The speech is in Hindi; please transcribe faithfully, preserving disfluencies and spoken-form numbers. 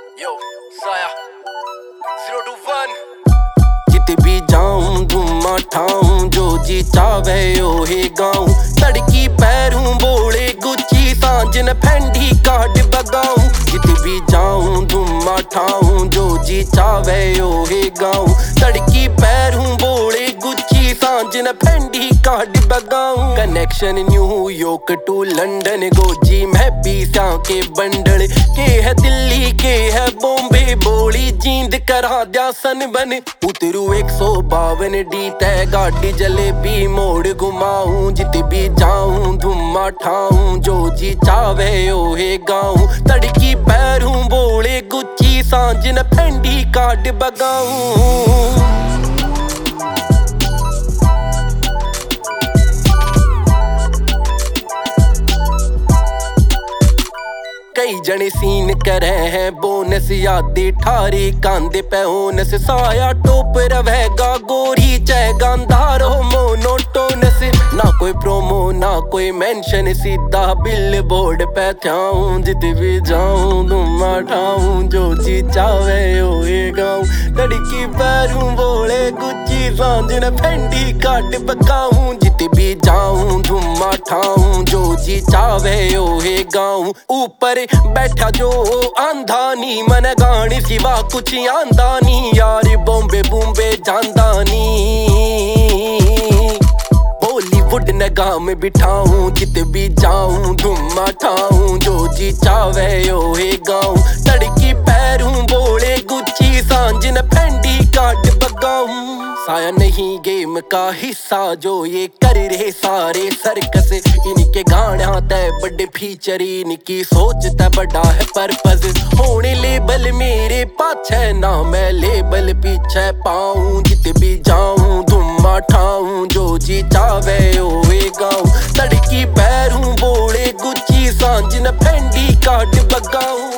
Yo, Saya, zero to one. जित भी जाऊं धुमा ठाऊं, जो जी चावे ओहे गाऊं। तड़की पैरूं बोले गुच्ची, सांझ न फेंडी काट बगाऊं। जित भी जाऊं धुमा ठाऊं, जो जी चावे ओहे गाऊं। तड़की पैरूं बोले गुच्ची, सांझ न फेंडी काट बगाऊं। कनेक्शन न्यूयॉर्क टू लंदन, गोजी मैं पीसा के बंडल के है दिल्ली के है बॉम्बे, बोली जींद करा दिया सन बन। उतरू एक सौ बावन डी तय गाड़ी जलेबी मोड़ घुमाऊं। जित भी जाऊं धुमा ठाऊं, जो जी चावे ओहे गाऊं। तड़की पैरूं बोले गुच्ची, सांझ न फेंडी काट बगाऊं। कई जने सीन करे हैं बोनस, यादी ठारी कांदे पे ओनस। साया टोप रवेगा गोरी चाहे गांधारो मोनोटोनस। ना कोई प्रोमो ना कोई मेंशन, सीधा बिल बोर्ड पे थाऊं। जित भी जाऊं धुमा ठाऊं, जो जी चावे ओहे गाऊं। लड़की पैरूं बोले गुच्ची, सांझ न फेंडी काट बगाऊं। जित भी जाऊं धुमा ठाऊं, जो जी चावे ओहे गाऊं। ऊपर बैठा जो आंधा नी, मन गानी सिवा कुछ आंदा नी। यार बॉम्बे बूम्बे जांदा नी, बॉलीवुड नगाह में बिठाऊं। जित भी जाऊं धुमा ठाऊं, जो जी चावे ओहे गाऊं। तड़की पैरूं बोले गुच्ची, सांझ न फेंडी काट बगाऊं। साया नहीं गेम का हिस्सा, जो ये कर रहे सारे सर्कस। इनके गाना तय बड़े फीचर, इनकी सोच तय बड़ा है पर्पस। होने लेबल मेरे पाछे, ना मैं लेबल पीछे पाऊं। जित भी जाऊं धुमा ठाऊं, जो जी चावे ओहे गाऊं। तड़की पैरूं बोले गुच्ची, सांझ न फेंडी काट बगाऊं।